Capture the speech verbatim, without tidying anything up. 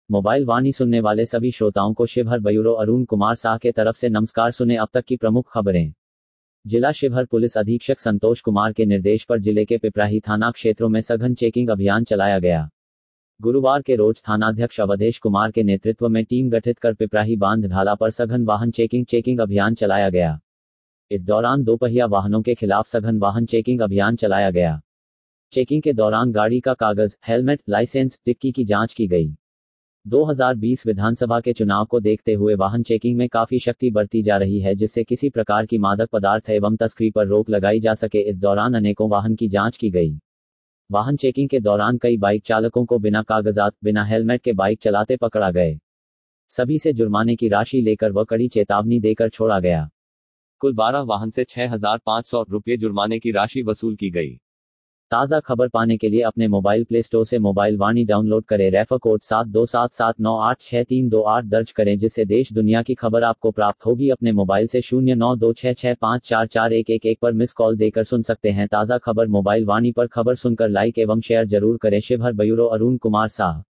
Mobile वाणी सुनने वाले सभी श्रोताओं को शिवहर ब्यूरो अरुण कुमार साह के तरफ से नमस्कार। सुने अब तक की प्रमुख खबरें। जिला शिवहर पुलिस अधीक्षक संतोष कुमार के निर्देश पर जिले के पिपराही थाना क्षेत्रों में सघन चेकिंग अभियान चलाया गया। गुरुवार के रोज थानाध्यक्ष अवधेश कुमार के नेतृत्व में टीम गठित कर पिपराही बांध ढाला पर सघन वाहन चेकिंग चेकिंग अभियान चलाया गया। इस दौरान दोपहिया वाहनों के खिलाफ सघन वाहन चेकिंग अभियान चलाया गया। चेकिंग के दौरान गाड़ी का कागज, हेलमेट, लाइसेंस, टिक्की की जांच की गई। दो हज़ार बीस विधानसभा के चुनाव को देखते हुए वाहन चेकिंग में काफी सख्ती बरती जा रही है, जिससे किसी प्रकार की मादक पदार्थ एवं तस्करी पर रोक लगाई जा सके। इस दौरान अनेकों वाहन की जांच की गई। वाहन चेकिंग के दौरान कई बाइक चालकों को बिना कागजात, बिना हेलमेट के बाइक चलाते पकड़ा गए। सभी से जुर्माने की राशि लेकर व कड़ी चेतावनी देकर छोड़ा गया। कुल बारह वाहन से छह हजार पाँच सौ रुपये जुर्माने की राशि वसूल की गई। ताज़ा खबर पाने के लिए अपने मोबाइल प्ले स्टोर से मोबाइल वाणी डाउनलोड करें। रेफर कोड सात दो सात सात नौ आठ छह तीन दो आठ दर्ज करें, जिससे देश दुनिया की खबर आपको प्राप्त होगी। अपने मोबाइल से शून्य नौ दो छह छह पाँच चार चार एक एक एक पर मिस कॉल देकर सुन सकते हैं। ताज़ा खबर मोबाइल वाणी पर खबर सुनकर लाइक एवं शेयर जरूर करें। शिवहर ब्यूरो अरुण कुमार साह।